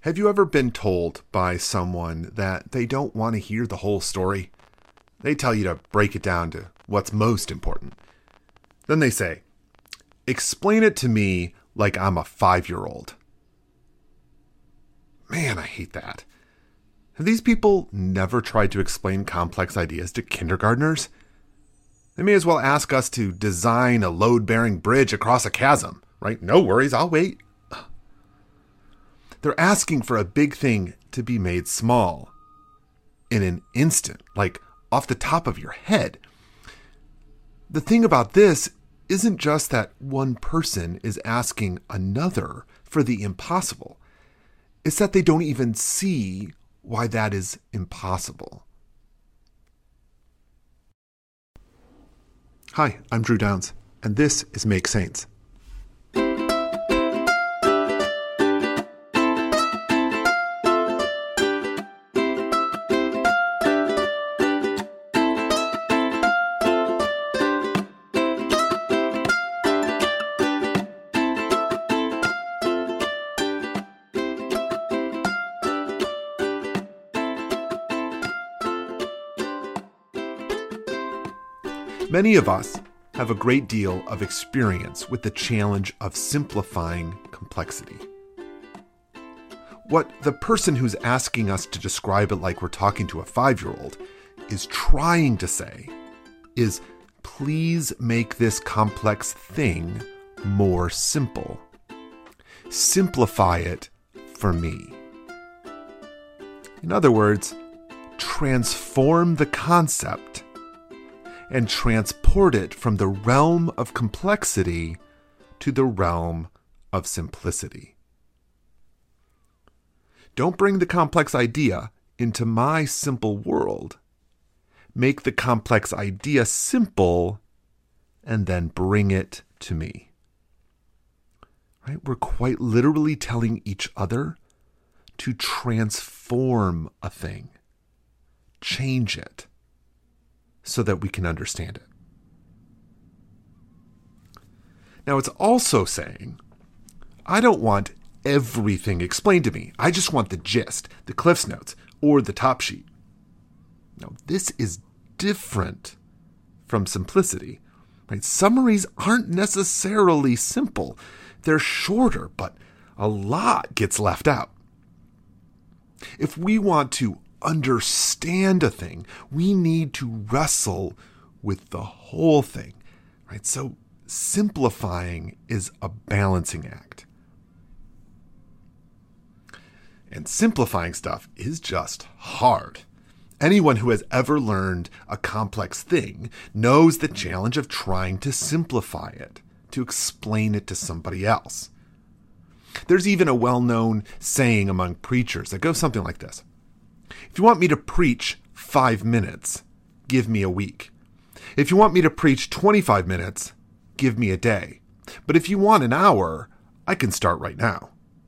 Have you ever been told by someone that they don't want to hear the whole story? They tell you to break it down to what's most important. Then they say, explain it to me like I'm a 5-year-old. Man, I hate that. Have these people never tried to explain complex ideas to kindergartners? They may as well ask us to design a load-bearing bridge across a chasm, right? No worries, I'll wait. They're asking for a big thing to be made small in an instant, like off the top of your head. The thing about this isn't just that one person is asking another for the impossible. It's that they don't even see why that is impossible. Hi, I'm Drew Downs, and this is Make Saints. Many of us have a great deal of experience with the challenge of simplifying complexity. What the person who's asking us to describe it like we're talking to a 5-year-old is trying to say is, please make this complex thing more simple. Simplify it for me. In other words, transform the concept and transport it from the realm of complexity to the realm of simplicity. Don't bring the complex idea into my simple world. Make the complex idea simple and then bring it to me. Right? We're quite literally telling each other to transform a thing, change it, so that we can understand it. Now, it's also saying, I don't want everything explained to me. I just want the gist, the Cliff's Notes, or the top sheet. Now, this is different from simplicity. Right? Summaries aren't necessarily simple. They're shorter, but a lot gets left out. If we want to understand a thing, we need to wrestle with the whole thing, right? So simplifying is a balancing act. And simplifying stuff is just hard. Anyone who has ever learned a complex thing knows the challenge of trying to simplify it, to explain it to somebody else. There's even a well-known saying among preachers that goes something like this. If you want me to preach 5 minutes, give me a week. If you want me to preach 25 minutes, give me a day. But if you want an hour, I can start right now.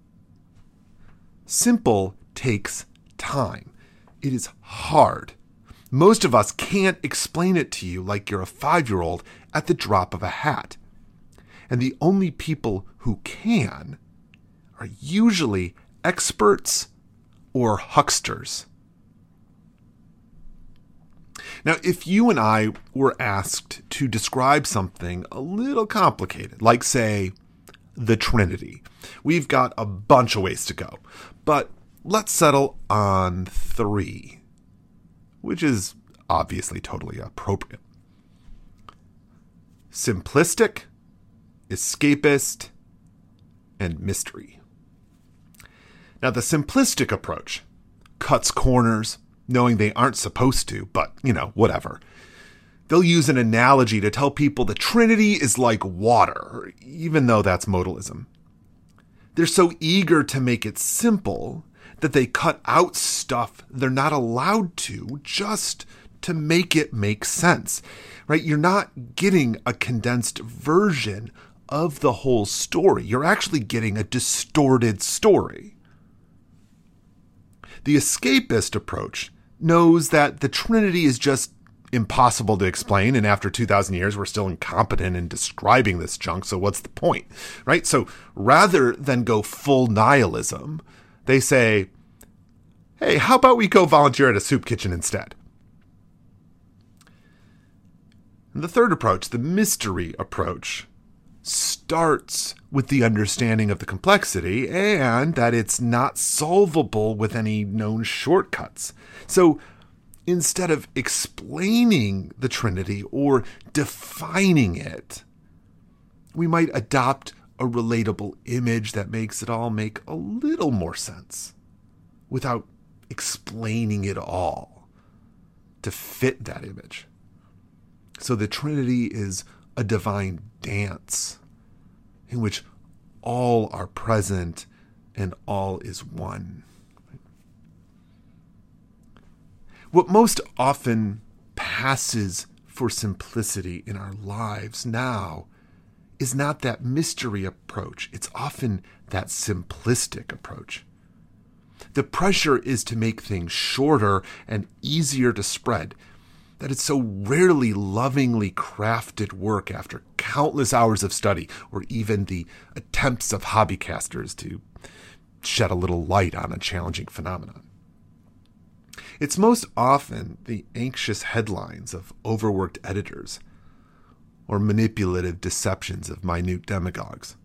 Simple takes time. It is hard. Most of us can't explain it to you like you're a 5-year-old at the drop of a hat. And the only people who can are usually experts or hucksters. Now, if you and I were asked to describe something a little complicated, like, say, the Trinity, we've got a bunch of ways to go. But let's settle on 3, which is obviously totally appropriate. Simplistic, escapist, and mystery. Now, the simplistic approach cuts corners, knowing they aren't supposed to, but, whatever. They'll use an analogy to tell people the Trinity is like water, even though that's modalism. They're so eager to make it simple that they cut out stuff they're not allowed to just to make it make sense, right? You're not getting a condensed version of the whole story. You're actually getting a distorted story. The escapist approach knows that the Trinity is just impossible to explain, and after 2,000 years, we're still incompetent in describing this junk, so what's the point, right? So rather than go full nihilism, They say, hey, how about we go volunteer at a soup kitchen instead? And the third approach, the mystery approach, starts with the understanding of the complexity and that it's not solvable with any known shortcuts. So instead of explaining the Trinity or defining it, we might adopt a relatable image that makes it all make a little more sense without explaining it all to fit that image. So the Trinity is a divine dance in which all are present and all is one. What most often passes for simplicity in our lives now is not that mystery approach. It's often that simplistic approach. The pressure is to make things shorter and easier to spread. That it's so rarely lovingly crafted work after countless hours of study or even the attempts of hobbycasters to shed a little light on a challenging phenomenon. It's most often the anxious headlines of overworked editors or manipulative deceptions of minute demagogues.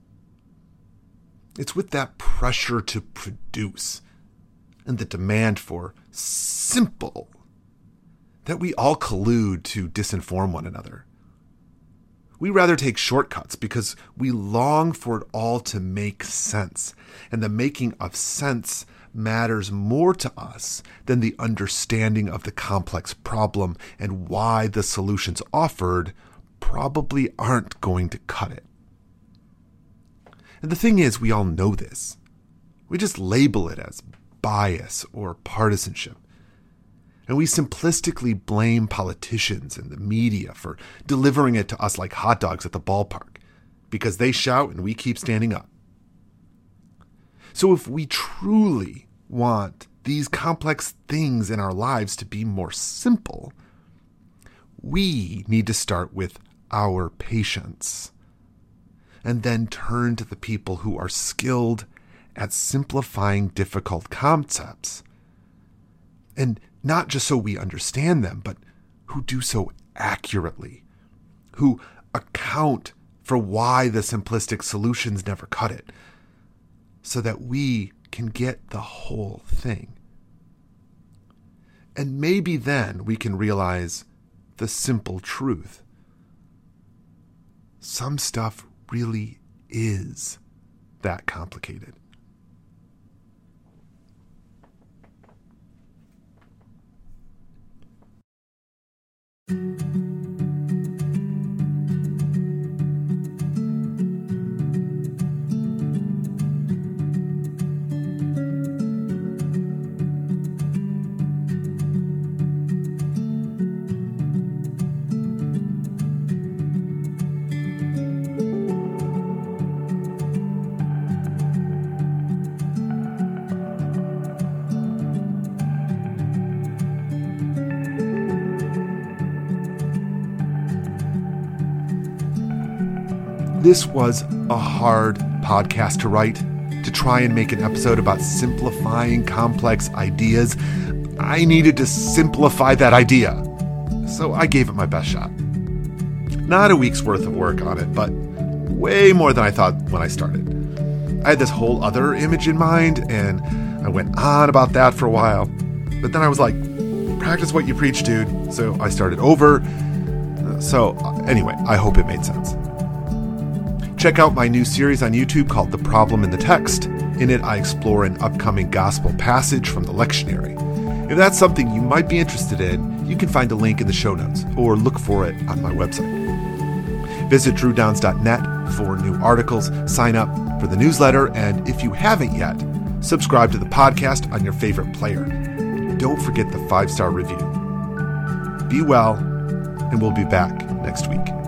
It's with that pressure to produce and the demand for simple that we all collude to disinform one another. We rather take shortcuts because we long for it all to make sense, and the making of sense matters more to us than the understanding of the complex problem and why the solutions offered probably aren't going to cut it. And the thing is, we all know this. We just label it as bias or partisanship. And we simplistically blame politicians and the media for delivering it to us like hot dogs at the ballpark because they shout and we keep standing up. So if we truly want these complex things in our lives to be more simple, we need to start with our patience and then turn to the people who are skilled at simplifying difficult concepts. And not just so we understand them, but who do so accurately, who account for why the simplistic solutions never cut it, so that we can get the whole thing. And maybe then we can realize the simple truth. Some stuff really is that complicated. This was a hard podcast to write, to try and make an episode about simplifying complex ideas. I needed to simplify that idea, so I gave it my best shot. Not a week's worth of work on it, but way more than I thought when I started. I had this whole other image in mind, and I went on about that for a while. But then I was like, practice what you preach, dude. So I started over. So anyway, I hope it made sense. Check out my new series on YouTube called The Problem in the Text. In it, I explore an upcoming gospel passage from the lectionary. If that's something you might be interested in, you can find a link in the show notes or look for it on my website. Visit drewdowns.net for new articles, sign up for the newsletter, and if you haven't yet, subscribe to the podcast on your favorite player. Don't forget the 5-star review. Be well, and we'll be back next week.